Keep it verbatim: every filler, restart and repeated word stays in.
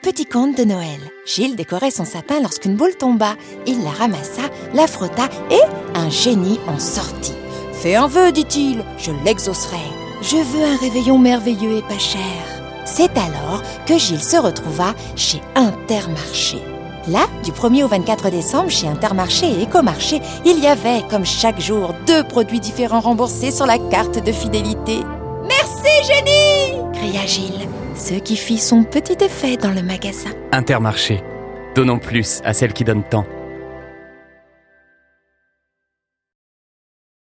Petit conte de Noël. Gilles décorait son sapin lorsqu'une boule tomba. Il la ramassa, la frotta et un génie en sortit. « Fais un vœu, dit-il, je l'exaucerai. Je veux un réveillon merveilleux et pas cher. » C'est alors que Gilles se retrouva chez Intermarché. Là, du premier au vingt-quatre décembre, chez Intermarché et Ecomarché, il y avait, comme chaque jour, deux produits différents remboursés sur la carte de fidélité. « Merci, génie !» cria Gilles, ce qui fit son petit effet dans le magasin. Intermarché. Donnons plus à celle qui donne tant.